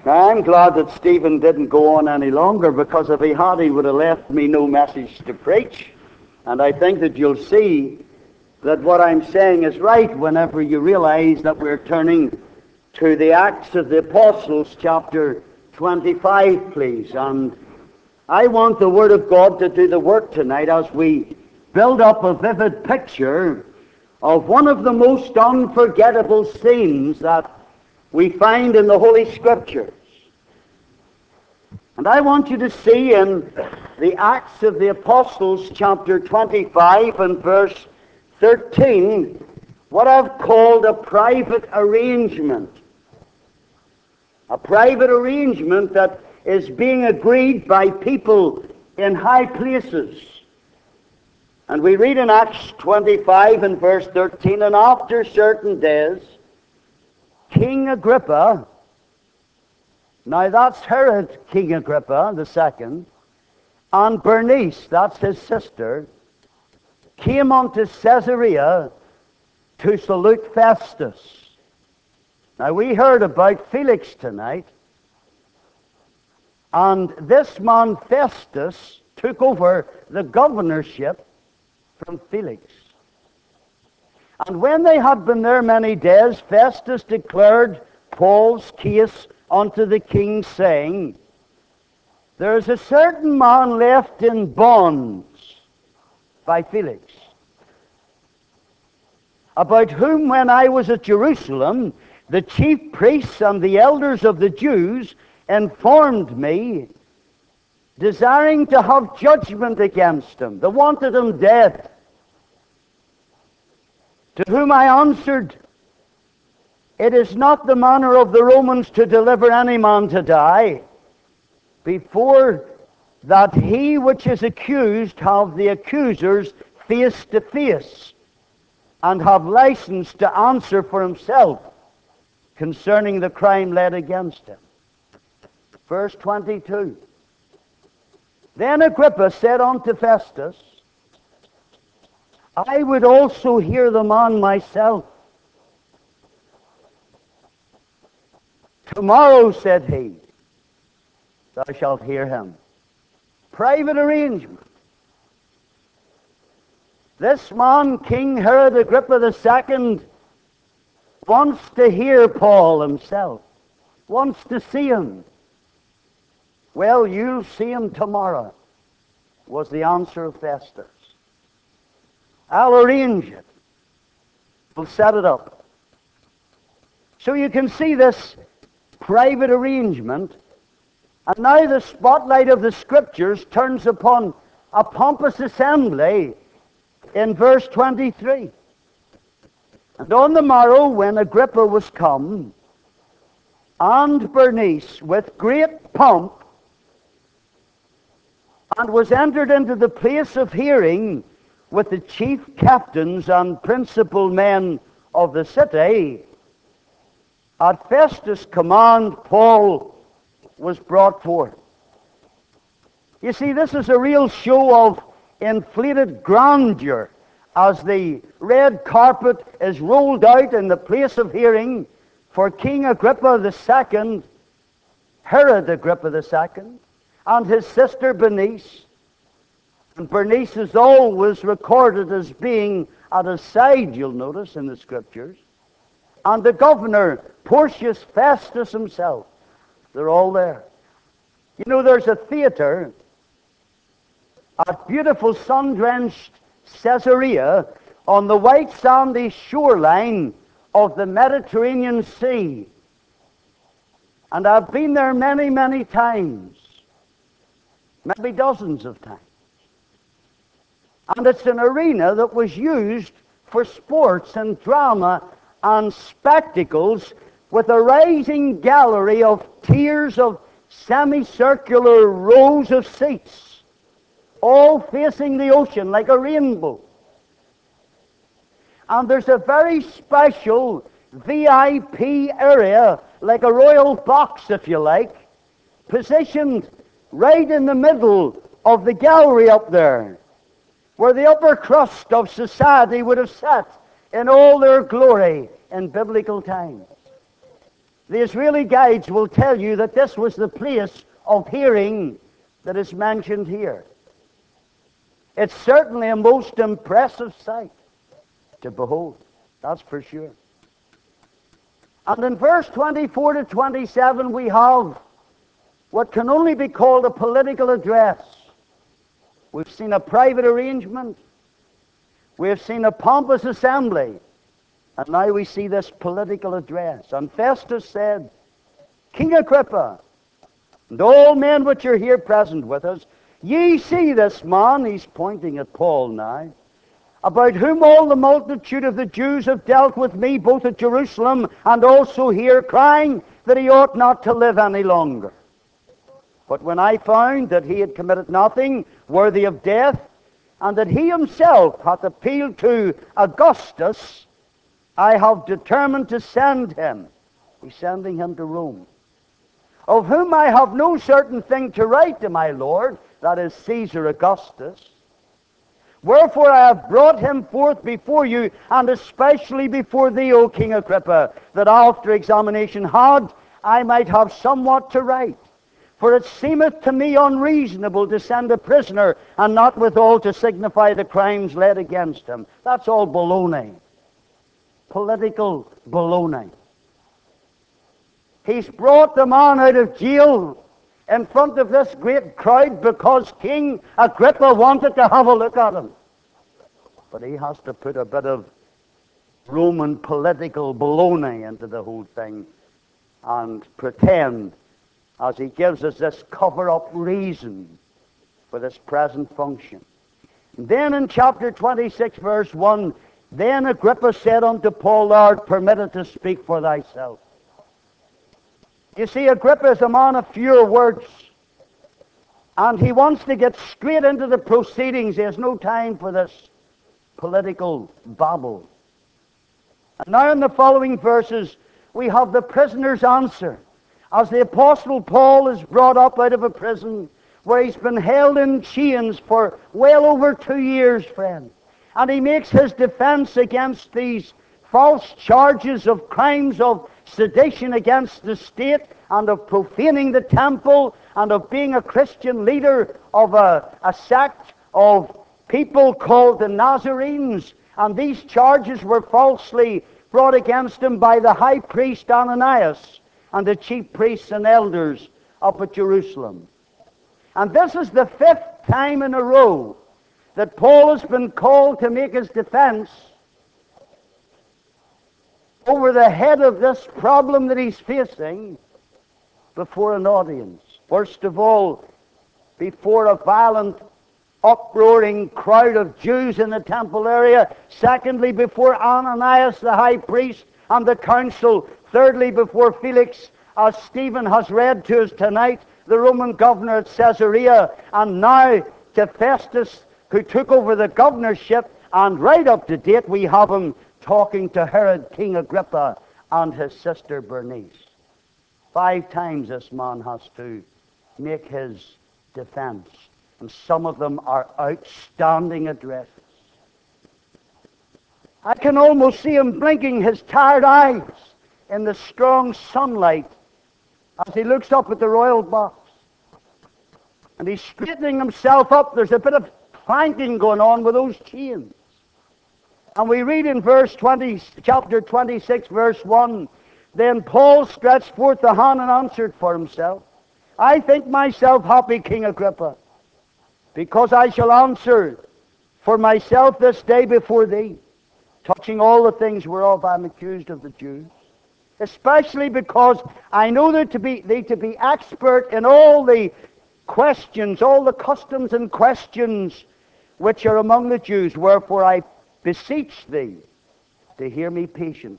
Now, I'm glad that Stephen didn't go on any longer, because if he had, he would have left me no message to preach. And I think that you'll see that what I'm saying is right whenever you realize that we're turning to the Acts of the Apostles, chapter 25, please. And I want the Word of God to do the work tonight as we build up a vivid picture of one of the most unforgettable scenes that we find in the Holy Scriptures. And I want you to see in the Acts of the Apostles, chapter 25 and verse 13, what I've called a private arrangement. A private arrangement that is being agreed by people in high places. And we read in Acts 25 and verse 13, and after certain days, King Agrippa, now that's Herod King Agrippa the second, and Bernice, that's his sister, came unto Caesarea to salute Festus. Now we heard about Felix tonight, and this man Festus took over the governorship from Felix. And when they had been there many days, Festus declared Paul's case unto the king, saying, there is a certain man left in bonds by Felix, about whom when I was at Jerusalem, the chief priests and the elders of the Jews informed me, desiring to have judgment against him. They wanted him dead. To whom I answered, it is not the manner of the Romans to deliver any man to die, before that he which is accused have the accusers face to face, and have license to answer for himself concerning the crime laid against him. Verse 22. Then Agrippa said unto Festus, I would also hear the man myself. Tomorrow, said he, thou shalt hear him. Private arrangement. This man, King Herod Agrippa II, wants to hear Paul himself, wants to see him. Well, you'll see him tomorrow, was the answer of Festus. I'll arrange it. We'll set it up. So you can see this private arrangement. And now the spotlight of the Scriptures turns upon a pompous assembly in verse 23. And on the morrow, when Agrippa was come, and Bernice, with great pomp, and was entered into the place of hearing with the chief captains and principal men of the city, at Festus' command, Paul was brought forth. You see, this is a real show of inflated grandeur as the red carpet is rolled out in the place of hearing for King Agrippa II, Herod Agrippa II, and his sister Bernice. And Bernice is always recorded as being at his side, you'll notice in the Scriptures. And the governor, Porcius Festus himself. They're all there. You know, there's a theater at beautiful sun-drenched Caesarea on the white sandy shoreline of the Mediterranean Sea. And I've been there many, many times. Maybe dozens of times. And it's an arena that was used for sports and drama and spectacles, with a rising gallery of tiers of semicircular rows of seats, all facing the ocean like a rainbow. And there's a very special VIP area, like a royal box, if you like, positioned right in the middle of the gallery up there, where the upper crust of society would have sat in all their glory in biblical times. The Israeli guides will tell you that this was the place of hearing that is mentioned here. It's certainly a most impressive sight to behold. That's for sure. And in verse 24 to 27 we have what can only be called a political address. We've seen a private arrangement. We've seen a pompous assembly. And now we see this political address. And Festus said, King Agrippa, and all men which are here present with us, ye see this man, he's pointing at Paul now, about whom all the multitude of the Jews have dealt with me, both at Jerusalem and also here, crying that he ought not to live any longer. But when I found that he had committed nothing worthy of death, and that he himself hath appealed to Augustus, I have determined to send him. He's sending him to Rome. Of whom I have no certain thing to write to my Lord, that is Caesar Augustus. Wherefore I have brought him forth before you, and especially before thee, O King Agrippa, that after examination had, I might have somewhat to write. For it seemeth to me unreasonable to send a prisoner, and not withal to signify the crimes laid against him. That's all baloney. Political baloney. He's brought the man out of jail in front of this great crowd because King Agrippa wanted to have a look at him. But he has to put a bit of Roman political baloney into the whole thing and pretend, as he gives us this cover-up reason for this present function. And then in chapter 26, verse 1, then Agrippa said unto Paul, Thou art permitted to speak for thyself. You see, Agrippa is a man of fewer words, and he wants to get straight into the proceedings. He has no time for this political babble. And now in the following verses, we have the prisoner's answer. As the Apostle Paul is brought up out of a prison where he's been held in chains for well over 2 years, friend. And he makes his defense against these false charges of crimes of sedition against the state and of profaning the temple and of being a Christian leader of a sect of people called the Nazarenes. And these charges were falsely brought against him by the high priest Ananias and the chief priests and elders up at Jerusalem. And this is the 5th time in a row that Paul has been called to make his defense over the head of this problem that he's facing before an audience. First of all, before a violent, uproaring crowd of Jews in the temple area. Secondly, before Ananias the high priest and the council. Thirdly, before Felix, as Stephen has read to us tonight, the Roman governor at Caesarea. And now to Festus, who took over the governorship. And right up to date, we have him talking to Herod, King Agrippa, and his sister Bernice. 5 times this man has to make his defense. And some of them are outstanding addresses. I can almost see him blinking his tired eyes in the strong sunlight as he looks up at the royal box. And he's straightening himself up. There's a bit of clanking going on with those chains. And we read in chapter 26, verse 1, Then Paul stretched forth the hand and answered for himself, I think myself happy, King Agrippa, because I shall answer for myself this day before thee, touching all the things whereof I am accused of the Jews, especially because I know thee to be expert in all the questions, all the customs and questions which are among the Jews. Wherefore I beseech thee to hear me patiently.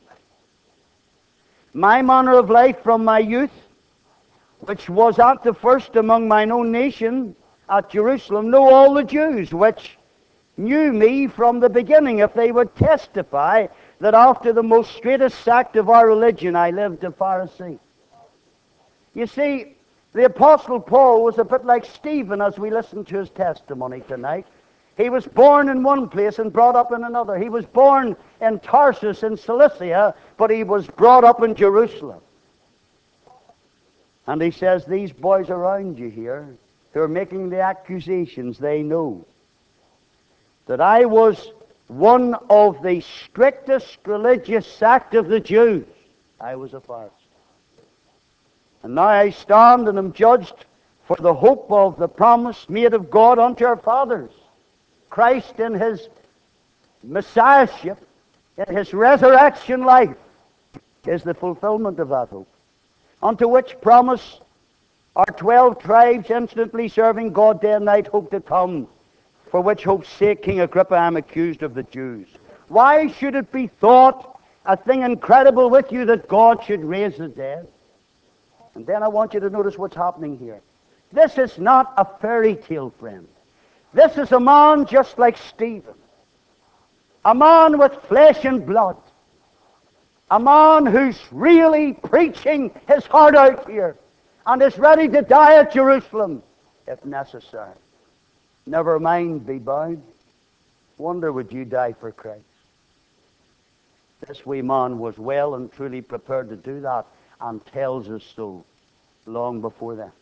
My manner of life from my youth, which was at the first among mine own nation at Jerusalem, know all the Jews which knew me from the beginning, if they would testify that after the most straitest sect of our religion I lived a Pharisee. You see, the Apostle Paul was a bit like Stephen as we listen to his testimony tonight. He was born in one place and brought up in another. He was born in Tarsus in Cilicia, but he was brought up in Jerusalem. And he says, these boys around you here who are making the accusations, they know that I was one of the strictest religious sect of the Jews. I was a Pharisee. And now I stand and am judged for the hope of the promise made of God unto our fathers. Christ in his Messiahship, in his resurrection life, is the fulfillment of that hope. Unto which promise our 12 tribes instantly serving God day and night hope to come, for which hope's sake, King Agrippa, I am accused of the Jews. Why should it be thought a thing incredible with you that God should raise the dead? And then I want you to notice what's happening here. This is not a fairy tale, friend. This is a man just like Stephen. A man with flesh and blood. A man who's really preaching his heart out here and is ready to die at Jerusalem if necessary. Never mind, be bound. Wonder would you die for Christ? This wee man was well and truly prepared to do that, and tells us so long before that.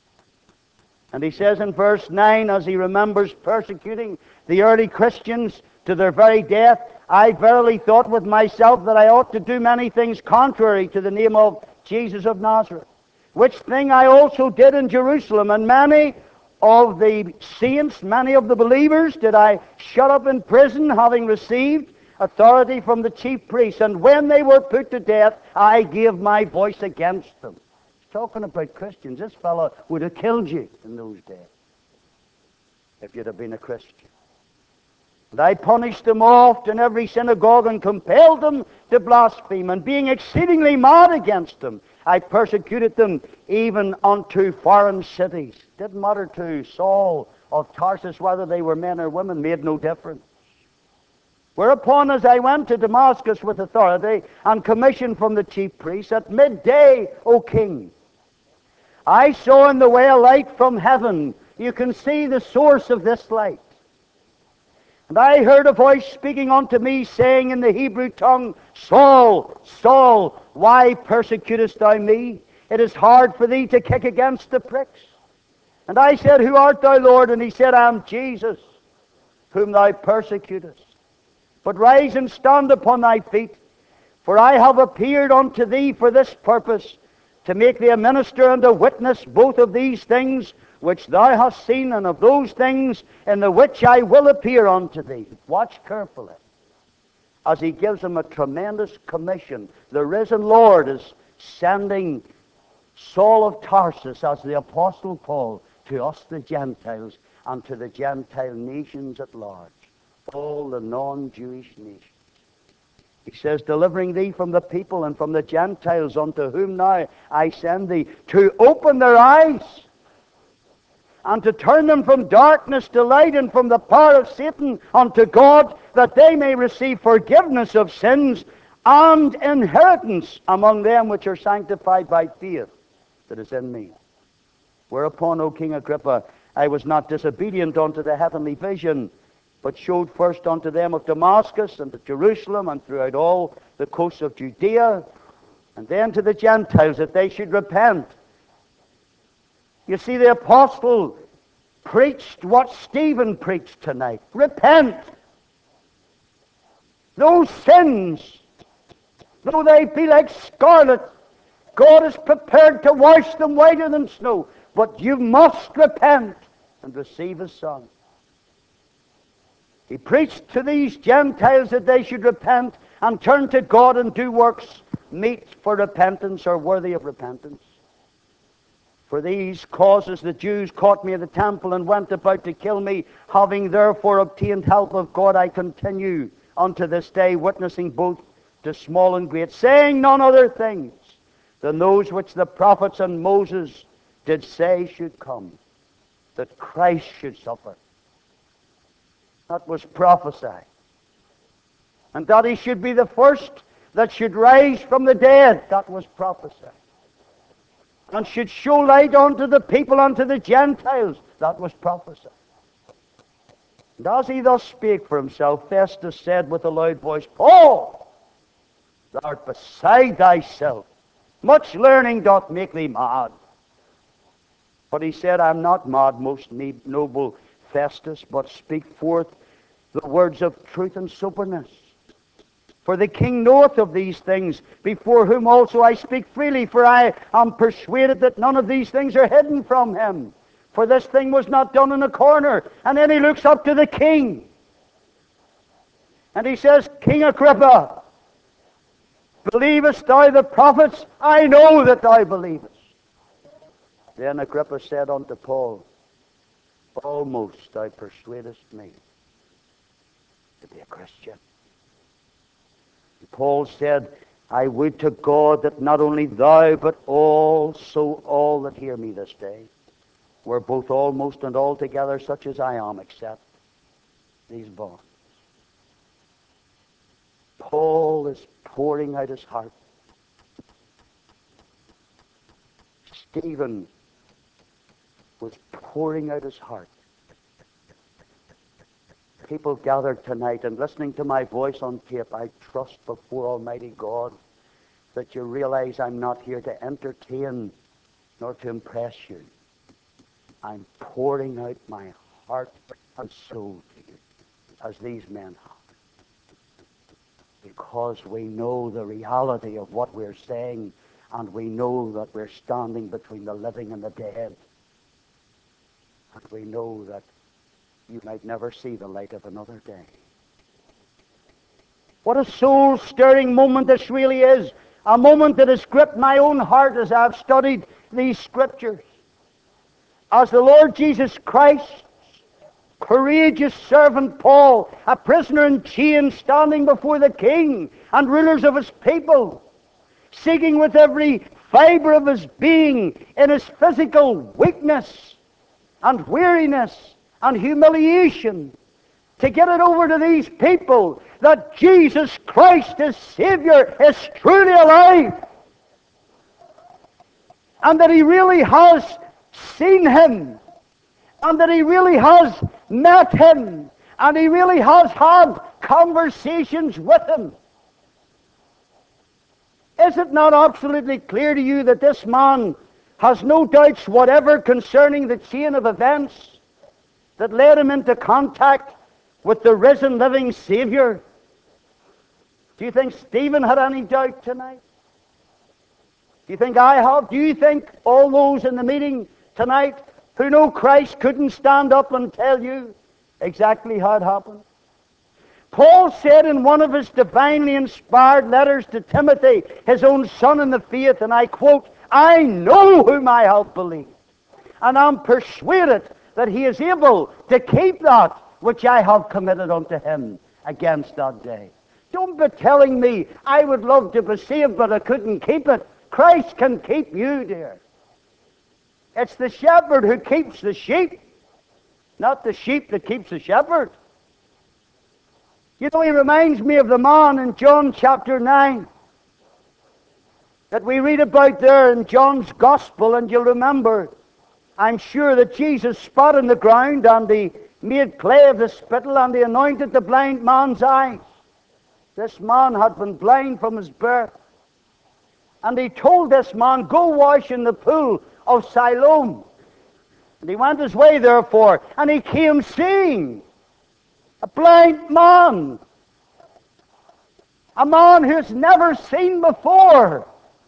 And he says in verse 9, as he remembers persecuting the early Christians to their very death, I verily thought with myself that I ought to do many things contrary to the name of Jesus of Nazareth, which thing I also did in Jerusalem, and many of the saints, many of the believers, did I shut up in prison, having received authority from the chief priests. And when they were put to death, I gave my voice against them. He's talking about Christians. This fellow would have killed you in those days if you'd have been a Christian. And I punished them oft in every synagogue, and compelled them to blaspheme. And being exceedingly mad against them, I persecuted them even unto foreign cities. Didn't matter to Saul of Tarsus whether they were men or women, made no difference. Whereupon, as I went to Damascus with authority and commission from the chief priests, at midday, O king, I saw in the way a light from heaven. You can see the source of this light. And I heard a voice speaking unto me, saying in the Hebrew tongue, Saul, Saul, why persecutest thou me? It is hard for thee to kick against the pricks. And I said, Who art thou, Lord? And he said, I am Jesus, whom thou persecutest. But rise and stand upon thy feet, for I have appeared unto thee for this purpose, to make thee a minister and a witness both of these things which thou hast seen, and of those things in the which I will appear unto thee. Watch carefully as he gives him a tremendous commission. The risen Lord is sending Saul of Tarsus as the Apostle Paul to us the Gentiles and to the Gentile nations at large, all the non-Jewish nations. He says, delivering thee from the people and from the Gentiles, unto whom now I send thee, to open their eyes, and to turn them from darkness to light, and from the power of Satan unto God, that they may receive forgiveness of sins and inheritance among them which are sanctified by faith that is in me. Whereupon, O King Agrippa, I was not disobedient unto the heavenly vision, but showed first unto them of Damascus and to Jerusalem and throughout all the coasts of Judea, and then to the Gentiles, that they should repent. You see, the apostle preached what Stephen preached tonight. Repent. Those sins, though they be like scarlet, God is prepared to wash them whiter than snow. But you must repent and receive His Son. He preached to these Gentiles that they should repent and turn to God and do works meet for repentance or worthy of repentance. For these causes the Jews caught me in the temple and went about to kill me. Having therefore obtained help of God, I continue unto this day, witnessing both to small and great, saying none other things than those which the prophets and Moses did say should come, that Christ should suffer. That was prophesied. And that He should be the first that should rise from the dead. That was prophesied. And should show light unto the people, unto the Gentiles. That was prophesied. And as he thus spake for himself, Festus said with a loud voice, Paul, thou art beside thyself. Much learning doth make thee mad. But he said, I'm not mad, most noble Festus, but speak forth the words of truth and soberness. For the king knoweth of these things, before whom also I speak freely, for I am persuaded that none of these things are hidden from him. For this thing was not done in a corner. And then he looks up to the king. And he says, King Agrippa, believest thou the prophets? I know that thou believest. Then Agrippa said unto Paul, almost thou persuadest me to be a Christian. And Paul said, I would to God that not only thou, but also all that hear me this day were both almost and altogether such as I am, except these bonds. Paul is pouring out his heart. Stephen was pouring out his heart. People gathered tonight and listening to my voice on tape, I trust before Almighty God that you realize I'm not here to entertain nor to impress you. I'm pouring out my heart and soul to you, as these men have. Because we know the reality of what we're saying, and we know that we're standing between the living and the dead. And we know that you might never see the light of another day. What a soul-stirring moment this really is. A moment that has gripped my own heart as I've studied these scriptures. As the Lord Jesus Christ, courageous servant Paul, a prisoner in chains, standing before the king and rulers of his people, seeking with every fiber of his being, in his physical weakness and weariness and humiliation, to get it over to these people that Jesus Christ, his Savior, is truly alive, and that he really has seen him, and that he really has met him, and he really has had conversations with him. Is it not absolutely clear to you that this man has no doubts whatever concerning the chain of events that led him into contact with the risen, living Savior? Do you think Stephen had any doubt tonight? Do you think I have? Do you think all those in the meeting tonight who know Christ couldn't stand up and tell you exactly how it happened? Paul said in one of his divinely inspired letters to Timothy, his own son in the faith, and I quote, I know whom I have believed, and am persuaded that he is able to keep that which I have committed unto him against that day. Don't be telling me I would love to be saved, but I couldn't keep it. Christ can keep you, dear. It's the shepherd who keeps the sheep, not the sheep that keeps the shepherd. You know, he reminds me of the man in John chapter 9 that we read about there in John's Gospel, and you'll remember, I'm sure, that Jesus spat in the ground and he made clay of the spittle and he anointed the blind man's eyes. This man had been blind from his birth. And he told this man, go wash in the pool of Siloam. And he went his way, therefore, and he came seeing. A blind man. A man who's never seen before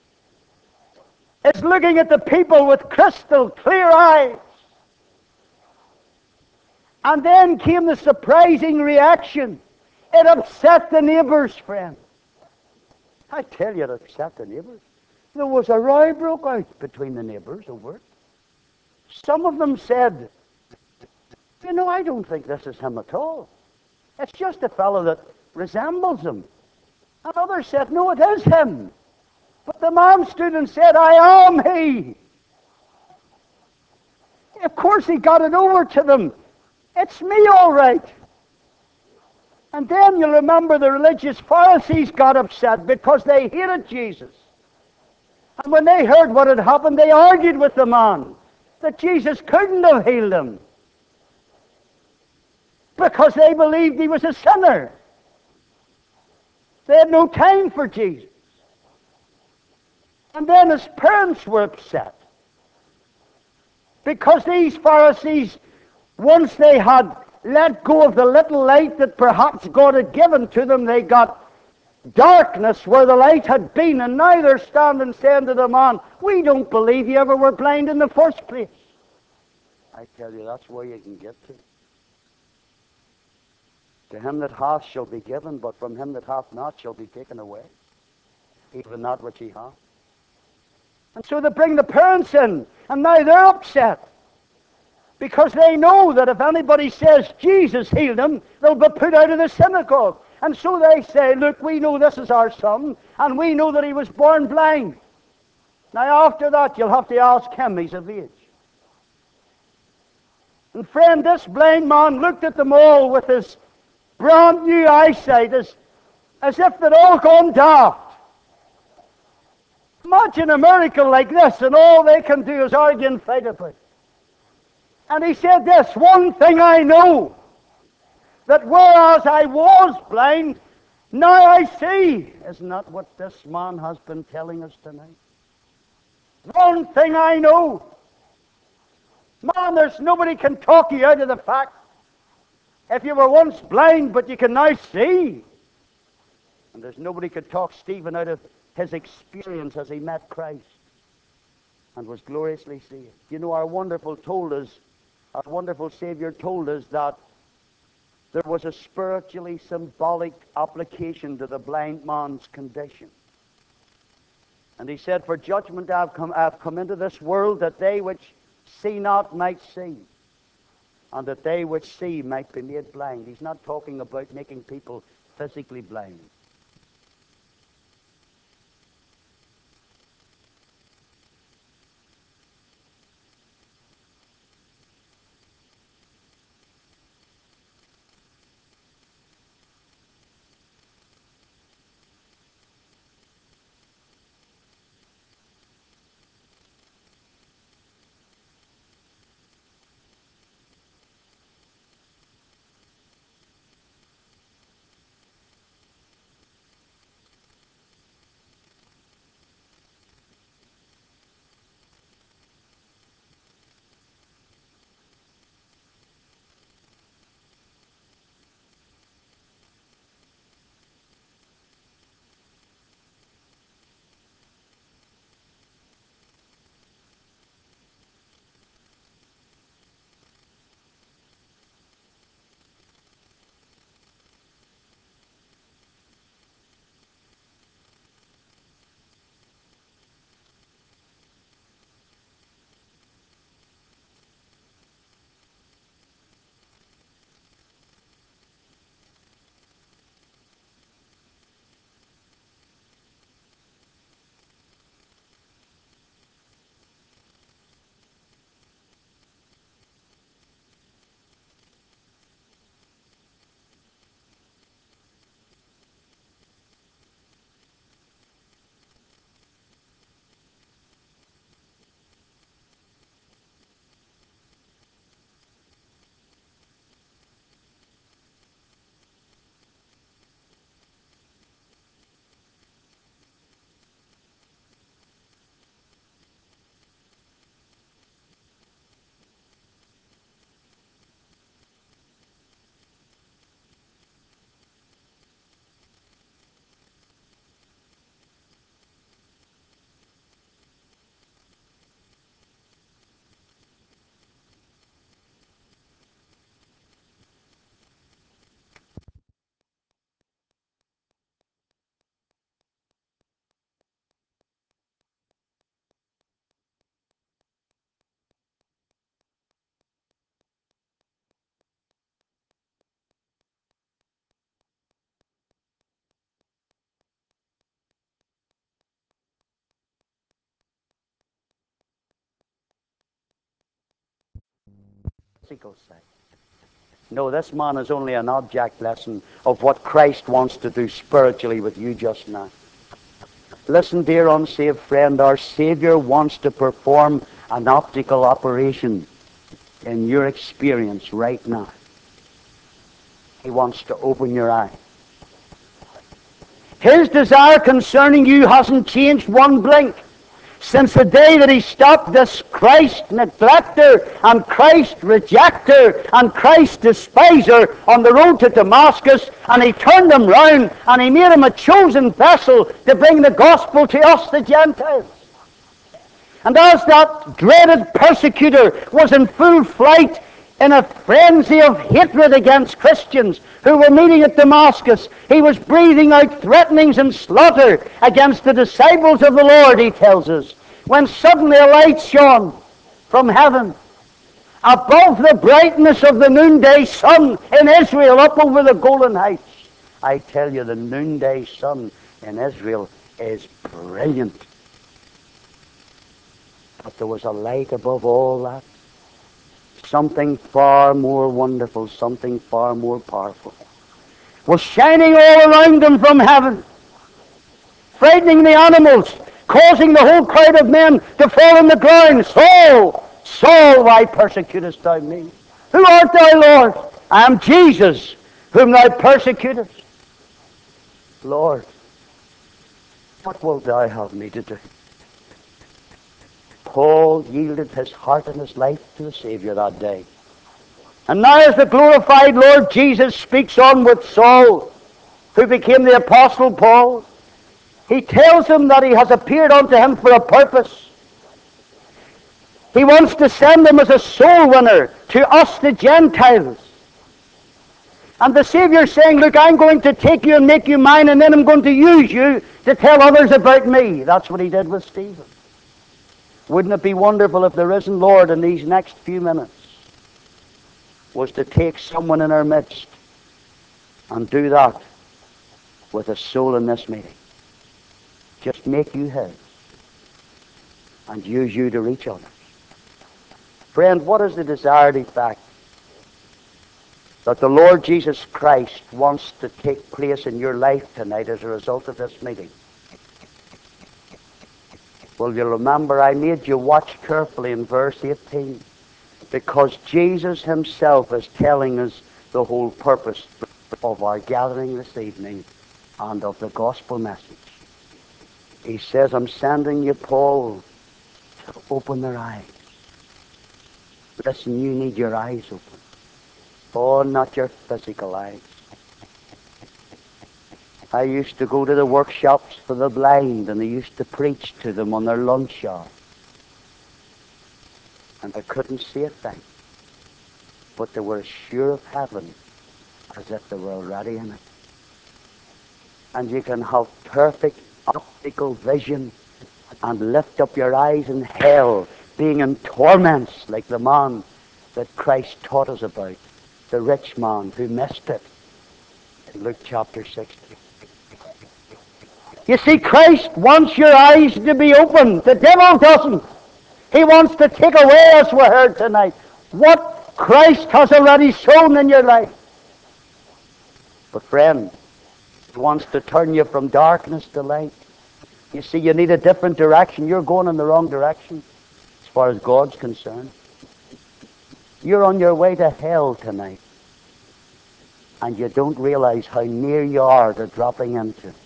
is looking at the people with crystal clear eyes. And then came the surprising reaction. It upset the neighbors, friend. I tell you, it upset the neighbors. There was a row broke out between the neighbors over it. Some of them said, you know, I don't think this is him at all. It's just a fellow that resembles him. And others said, no, it is him. But the man stood and said, I am he. Of course he got it over to them. It's me, all right. And then you'll remember the religious Pharisees got upset because they hated Jesus. And when they heard what had happened, they argued with the man that Jesus couldn't have healed him because they believed he was a sinner. They had no time for Jesus. And then his parents were upset. Because these Pharisees, once they had let go of the little light that perhaps God had given to them, they got darkness where the light had been, and now they're standing saying to the man, we don't believe you ever were blind in the first place. I tell you, that's where you can get to. To him that hath shall be given, but from him that hath not shall be taken away, even that which he hath. And so they bring the parents in, and now they're upset, because they know that if anybody says Jesus healed him, they'll be put out of the synagogue. And so they say, look, we know this is our son, and we know that he was born blind. Now after that, you'll have to ask him, he's of age. And friend, this blind man looked at them all with his brand new eyesight, as if they'd all gone daft. Imagine a miracle like this, and all they can do is argue and fight about it. And he said this, one thing I know, that whereas I was blind, now I see. Isn't that what this man has been telling us tonight? One thing I know. Man, there's nobody can talk you out of the fact. If you were once blind, but you can now see. And there's nobody could talk Stephen out of his experience as he met Christ and was gloriously saved. You know, our wonderful Savior told us that there was a spiritually symbolic application to the blind man's condition. And he said, for judgment I have come into this world, that they which see not might see, and that they which see might be made blind. He's not talking about making people physically blind. Physical sight. No, this man is only an object lesson of what Christ wants to do spiritually with you just now. Listen, dear unsaved friend, our Savior wants to perform an optical operation in your experience right now. He wants to open your eye. His desire concerning you hasn't changed one blink. Since the day that he stopped this Christ neglecter and Christ rejecter and Christ despiser on the road to Damascus, and he turned him round and he made him a chosen vessel to bring the gospel to us, the Gentiles. And as that dreaded persecutor was in full flight in a frenzy of hatred against Christians who were meeting at Damascus, he was breathing out threatenings and slaughter against the disciples of the Lord, he tells us, when suddenly a light shone from heaven above the brightness of the noonday sun in Israel up over the Golan Heights. I tell you, the noonday sun in Israel is brilliant. But there was a light above all that. Something far more wonderful, something far more powerful was shining all around them from heaven, frightening the animals, causing the whole crowd of men to fall on the ground. Saul, Saul, why persecutest thou me? Who art thou, Lord? I am Jesus, whom thou persecutest. Lord, what wilt thou have me to do? Paul yielded his heart and his life to the Savior that day. And now as the glorified Lord Jesus speaks on with Saul, who became the Apostle Paul, he tells him that he has appeared unto him for a purpose. He wants to send him as a soul winner to us, the Gentiles. And the Savior is saying, look, I'm going to take you and make you mine, and then I'm going to use you to tell others about me. That's what he did with Stephen. Wouldn't it be wonderful if the risen Lord in these next few minutes was to take someone in our midst and do that with a soul in this meeting? Just make you his and use you to reach others. Friend, what is the desired effect that the Lord Jesus Christ wants to take place in your life tonight as a result of this meeting? Well, you'll remember I made you watch carefully in verse 18, because Jesus himself is telling us the whole purpose of our gathering this evening and of the gospel message. He says, I'm sending you, Paul, to open their eyes. Listen, you need your eyes open. Oh, not your physical eyes. I used to go to the workshops for the blind, and they used to preach to them on their lunch hour. And they couldn't see a thing, but they were as sure of heaven as if they were already in it. And you can have perfect optical vision and lift up your eyes in hell, being in torments like the man that Christ taught us about, the rich man who missed it in Luke chapter 16. You see, Christ wants your eyes to be open. The devil doesn't. He wants to take away, as we heard tonight, what Christ has already sown in your life. But friend, he wants to turn you from darkness to light. You see, you need a different direction. You're going in the wrong direction as far as God's concerned. You're on your way to hell tonight, and you don't realize how near you are to dropping into it.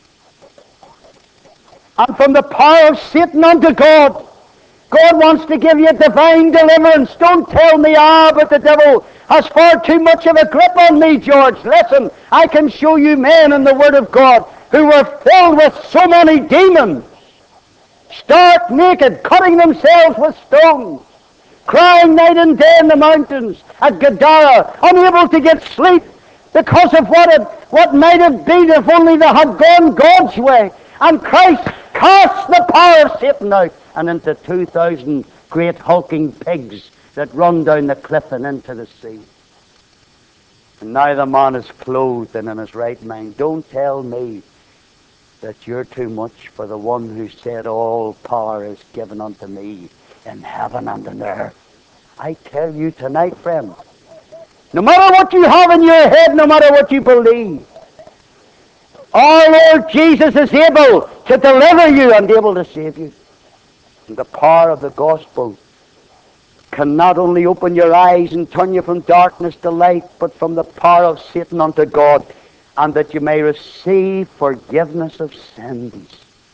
And from the power of Satan unto God, God wants to give you divine deliverance. Don't tell me, but the devil has far too much of a grip on me, George. Listen, I can show you men in the Word of God who were filled with so many demons, stark naked, cutting themselves with stones, crying night and day in the mountains at Gadara, unable to get sleep because of what might have been if only they had gone God's way. And Christ cast the power of Satan out and into 2,000 great hulking pigs that run down the cliff and into the sea. And now the man is clothed and in his right mind. Don't tell me that you're too much for the one who said, all power is given unto me in heaven and on earth. I tell you tonight, friend, no matter what you have in your head, no matter what you believe, our Lord Jesus is able to deliver you and able to save you. And the power of the gospel can not only open your eyes and turn you from darkness to light, but from the power of Satan unto God, and that you may receive forgiveness of sins.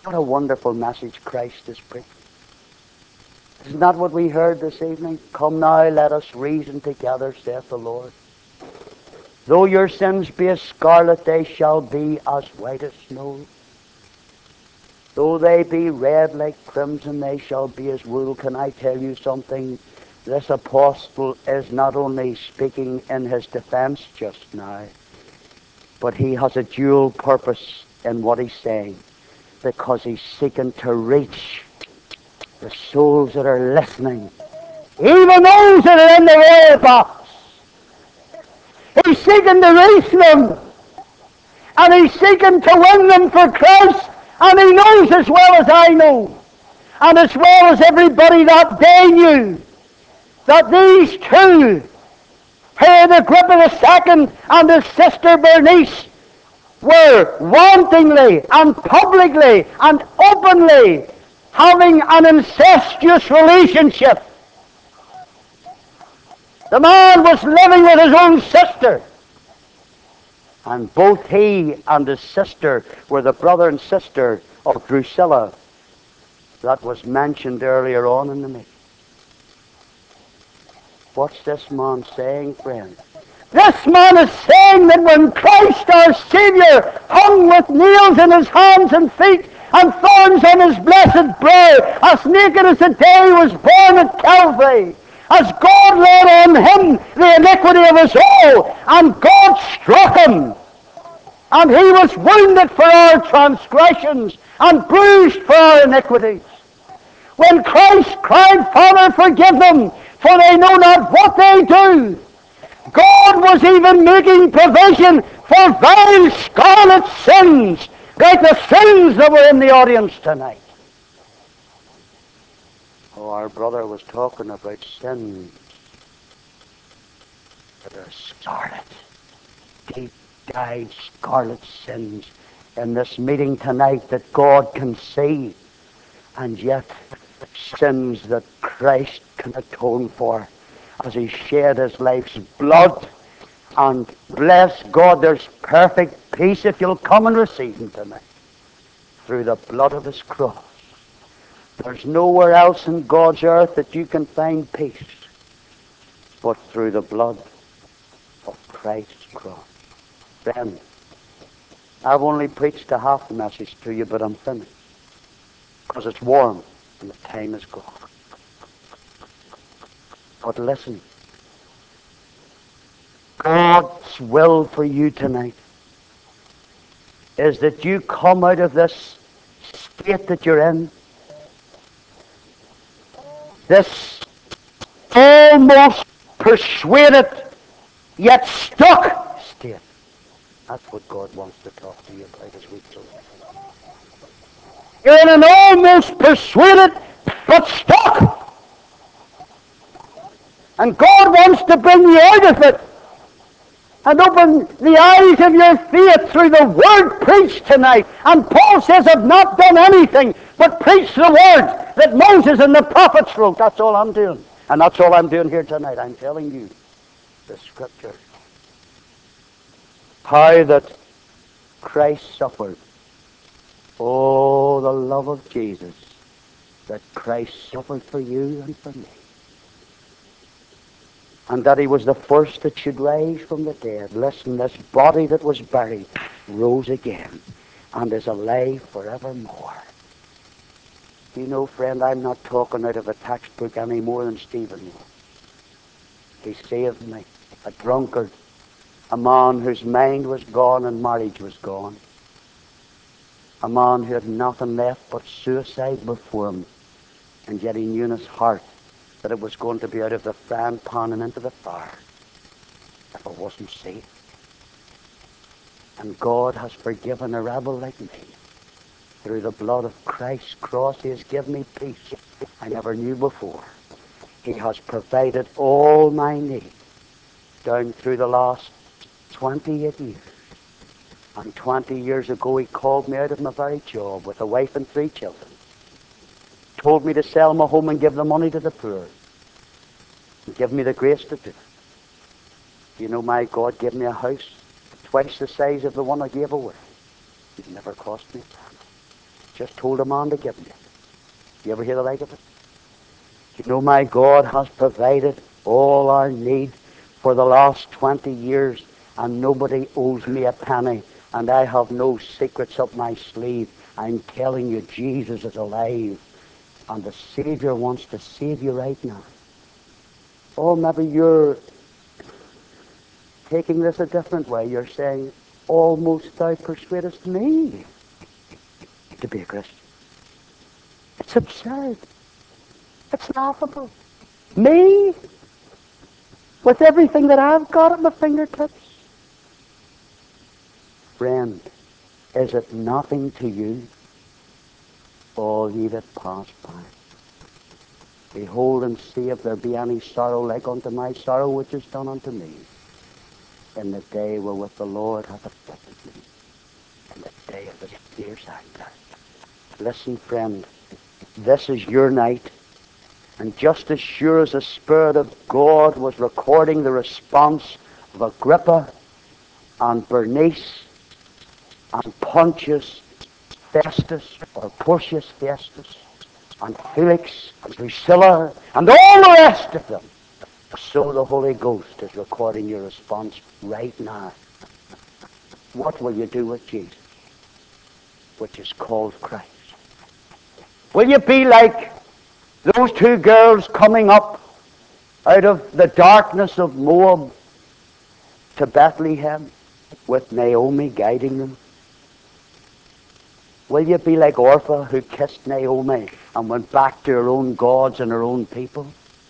What a wonderful message Christ has preached. Isn't that what we heard this evening? Come now, let us reason together, saith the Lord. Though your sins be as scarlet, they shall be as white as snow. Though they be red like crimson, they shall be as wool. Can I tell you something? This apostle is not only speaking in his defense just now, but he has a dual purpose in what he's saying, because he's seeking to reach the souls that are listening, even those that are in the royal box. He's seeking to reach them, and he's seeking to win them for Christ, and he knows as well as I know, and as well as everybody that day knew, that these two, Herod Agrippa II and his sister Bernice, were wantonly and publicly and openly having an incestuous relationship. The man was living with his own sister, and both he and his sister were the brother and sister of Drusilla that was mentioned earlier on in the meeting. What's this man saying, friend? This man is saying that when Christ our Savior hung with nails in his hands and feet and thorns on his blessed brow, as naked as the day he was born at Calvary, as God laid on him the iniquity of us all, and God struck him, and he was wounded for our transgressions and bruised for our iniquities. When Christ cried, Father, forgive them, for they know not what they do, God was even making provision for very scarlet sins, like the sins that were in the audience tonight. Oh, our brother was talking about sins that are scarlet, deep dyed scarlet sins in this meeting tonight that God can see, and yet sins that Christ can atone for as he shed his life's blood. And bless God, there's perfect peace if you'll come and receive him tonight through the blood of his cross. There's nowhere else in God's earth that you can find peace but through the blood of Christ's cross. Friend, I've only preached a half the message to you, but I'm finished, because it's warm and the time is gone. But listen, God's will for you tonight is that you come out of this state that you're in, this almost persuaded yet stuck state. That's what God wants to talk to you about as we close. You're in an almost persuaded but stuck. And God wants to bring you out of it and open the eyes of your faith through the word preached tonight. And Paul says, I've not done anything but preach the word that Moses and the prophets wrote. That's all I'm doing. And that's all I'm doing here tonight. I'm telling you the scripture. How that Christ suffered. Oh, the love of Jesus, that Christ suffered for you and for me. And that he was the first that should rise from the dead. Listen, this body that was buried rose again and is alive forevermore. You know, friend, I'm not talking out of a textbook any more than Stephen was. He saved me, a drunkard, a man whose mind was gone and marriage was gone, a man who had nothing left but suicide before him, and yet he knew in his heart that it was going to be out of the frying pan and into the fire if it wasn't saved. And God has forgiven a rebel like me. Through the blood of Christ's cross, he has given me peace I never knew before. He has provided all my needs down through the last 28 years. And 20 years ago, he called me out of my very job with a wife and 3 children. Told me to sell my home and give the money to the poor. And give me the grace to do it. You know, my God gave me a house twice the size of the one I gave away. It never cost me a penny. just told a man to give me. You ever hear the like of it? You know, my God has provided all our need for the last 20 years, and nobody owes me a penny, and I have no secrets up my sleeve. I'm telling you, Jesus is alive, and the Savior wants to save you right now. Oh, maybe you're taking this a different way. You're saying, almost thou persuadest me to be a Christian. It's absurd. It's laughable. Me? With everything that I've got at my fingertips? Friend, is it nothing to you, all ye that pass by? Behold and see if there be any sorrow like unto my sorrow which is done unto me in the day wherewith the Lord hath afflicted me, in the day of his fierce anger. Listen, friend, this is your night. And just as sure as the Spirit of God was recording the response of Agrippa and Bernice and Pontius Festus, or Porcius Festus, and Felix and Drusilla, and all the rest of them, so the Holy Ghost is recording your response right now. What will you do with Jesus, which is called Christ? Will you be like those two girls coming up out of the darkness of Moab to Bethlehem with Naomi guiding them? Will you be like Orpah, who kissed Naomi and went back to her own gods and her own people?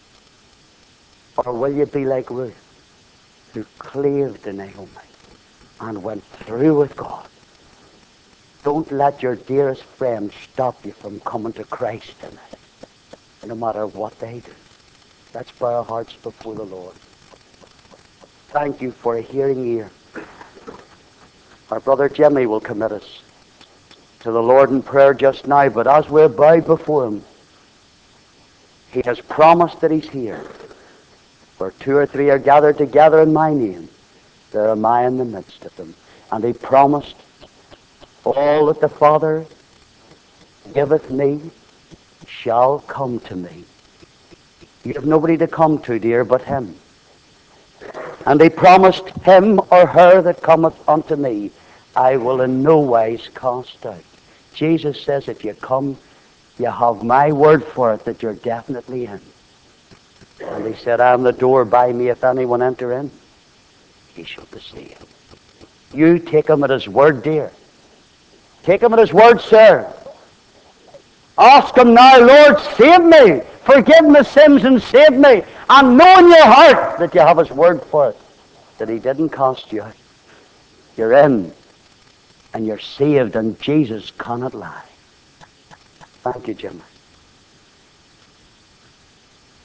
Or will you be like Ruth, who cleaved to Naomi and went through with God? Don't let your dearest friends stop you from coming to Christ tonight, no matter what they do. Let's bow our hearts before the Lord. Thank you for a hearing ear. Our brother Jimmy will commit us to the Lord in prayer just now, but as we're bowed before him, he has promised that he's here. Where two or three are gathered together in my name, there am I in the midst of them. And he promised, all that the Father giveth me shall come to me. You have nobody to come to, dear, but him. And he promised, him or her that cometh unto me, I will in no wise cast out. Jesus says, if you come, you have my word for it that you're definitely in. And he said, I am the door. By me if anyone enter in, he shall be saved. You take him at his word, dear. Take him at his word, sir. Ask him now, Lord, save me. Forgive my sins and save me. And know in your heart that you have his word for it, that he didn't cast you out. You're in, and you're saved, and Jesus cannot lie. Thank you, Jim.